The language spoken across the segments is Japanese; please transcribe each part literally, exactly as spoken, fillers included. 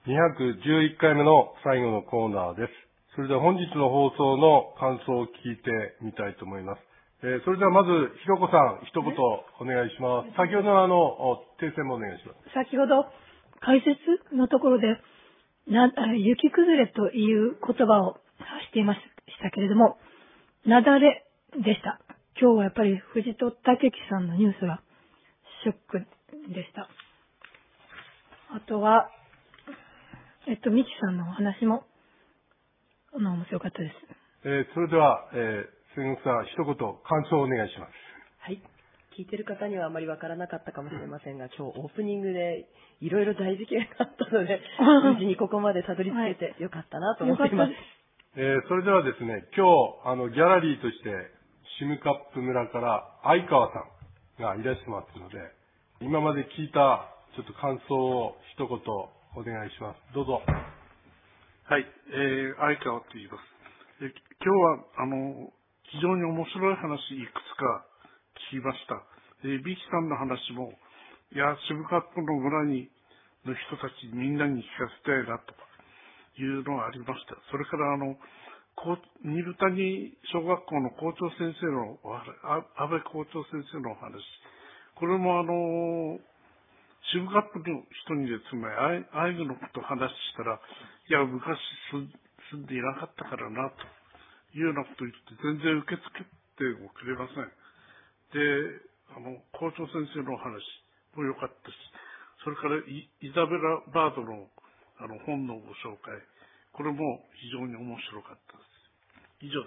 にひゃくじゅういっかいめの最後のコーナーです。それでは本日の放送の感想を聞いてみたいと思います。えー、それではまず、ひろこさん、一言お願いします。先ほどのあの、訂正もお願いします。 先ほど、解説のところで、な雪崩れという言葉を発していましたけれども、雪崩でした。今日はやっぱり藤戸武樹さんのニュースがショックでした。あとは、えっと、ミキさんのお話も、あの、面白かったです。 えー、それでは、えー、千石さん、一言感想をお願いします。 はい。聞いてる方にはあまりわからなかったかもしれませんが、今日オープニングでいろいろ大事件があったので、無事にここまでたどり着けてよかったなと思っています。はい、 えー、それではですね、今日、あの、ギャラリーとして、シムカップ村から相川さんがいらしてますので、今まで聞いたちょっと感想を一言お願いします。どうぞ。 はい、えー、相川と言います。え今日は、あの、非常に面白い話いくつか聞きました。えー、ビキさんの話も、いや、シムカップの村に、の人たちみんなに聞かせたいなというのがありました。それから、あの、新豚谷小学校の校長先生のお話、安倍校長先生のお話。これもあの、シムカップの人にですね、アイヌのことを話したら、いや、昔住んでいなかったからな、というようなことを言って、全然受け付けてもくれません。で、あの、校長先生のお話も良かったし、それからイ、イザベラ・バードのあの本のご紹介、これも非常に面白かったです。以上です。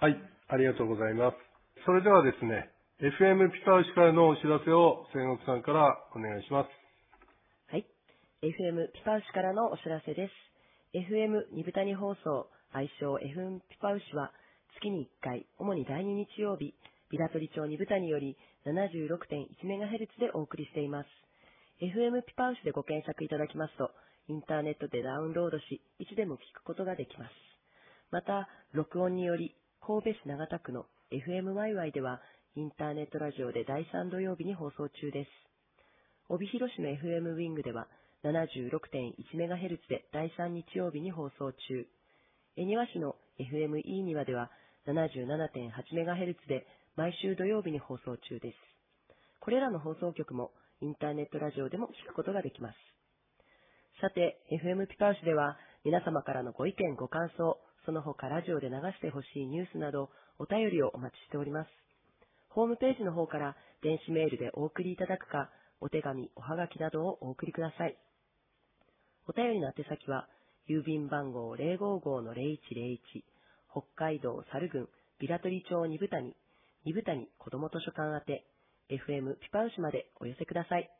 はい、ありがとうございます。それではですね、エフエム ピパウシからのお知らせを千石さんからお願いします。 はい、エフエム ピパウシからのお知らせです。エフエム にぶたに放送、愛称 エフエム ピパウシは月にいっかい、主にだいに日曜日、ビラトリ町にぶたにより ななじゅうろくてんいちメガヘルツ でお送りしています。エフエム ピパウシでご検索いただきますと、インターネットでダウンロードし、いつでも聞くことができます。また、録音により、神戸市長田区の エフエムワイワイ では、インターネットラジオでだいさん土曜日に放送中です。帯広市の エフエム ウィングでは ななじゅうろくてんいちメガヘルツ でだいさん日曜日に放送中。恵庭市の エフエム イーニワでは ななじゅうななてんはちメガヘルツ で毎週土曜日に放送中です。これらの放送局もインターネットラジオでも聞くことができます。さて、エフエム ピパウシでは皆様からのご意見ご感想、その他ラジオで流してほしいニュースなどお便りをお待ちしております。ホームページの方から電子メールでお送りいただくか、お手紙、おはがきなどをお送りください。お便りの宛先は、郵便番号 ゼロごーごーのゼロいちゼロいち、北海道猿郡ビラトリ町にぶたに、にぶたに子ども図書館宛て、エフエム ピパウシまでお寄せください。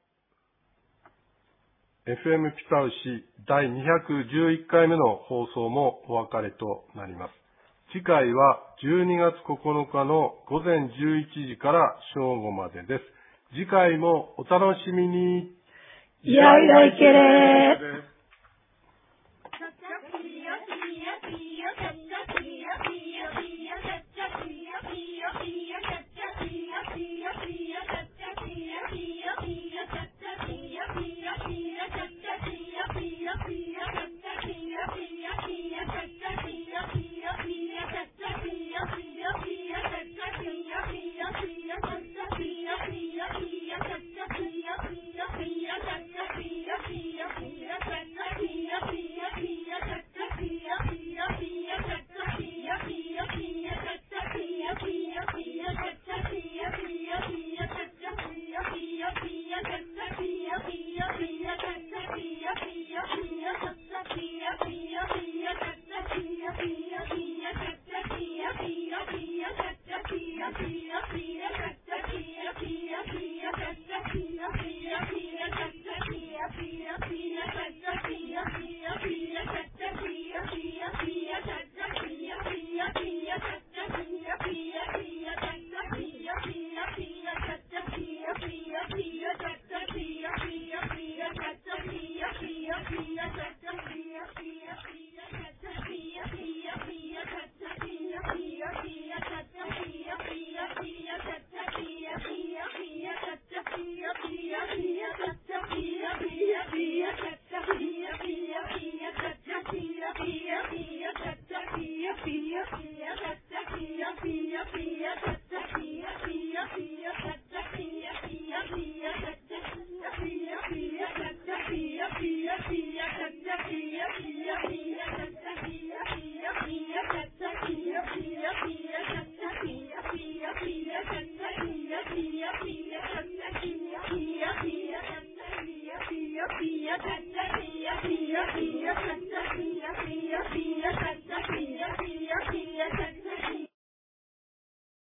エフエム ピパウシだいにひゃくじゅういっかいめの放送もお別れとなります。次回はじゅうにがつここのかのごぜんじゅういちじから正午までです。次回もお楽しみに。 いやいやいけれー。 Pia, pia, pia, pia, pia, pia, pia, pia, pia, pia, pia, pia, pia,